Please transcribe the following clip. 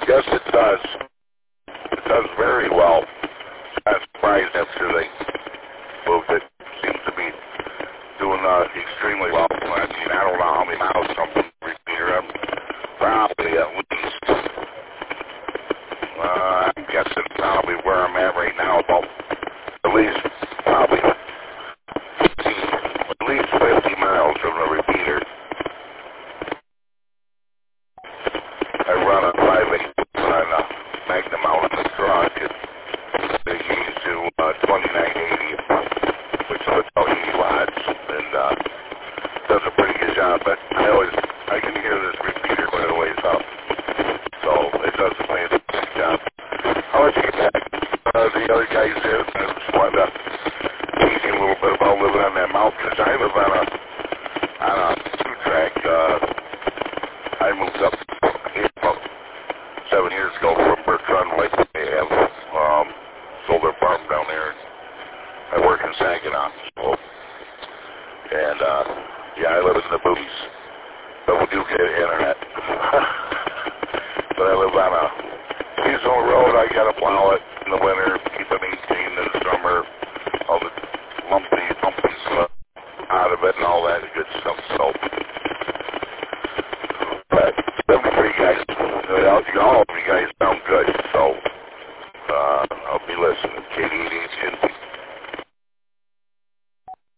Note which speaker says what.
Speaker 1: Yes, it does. It does very well. I'm surprised after they moved it. Seems to be doing extremely well. I mean, I don't know how many miles something repeater up. Probably at least. I'm guessing probably where I'm at right now, about at least probably 50 miles from the repeater. I run a 5/8 on a Magnum out in the truck. They use to 2980, which is about 80 watts, and does a pretty good job. But I can hear this repeater quite a ways up, so it does a fantastic job. I'll let you get back. The other guys there, I just wanted to teach you a little bit about living on that mountain, because I live on a two-track. I moved up about 7 years ago from Bertrand Lake. They have sold their farm down there. I work in Saginaw, so, and yeah, I live in the booties, but we do get internet. But I live on a seasonal road. I gotta plow it in the winter.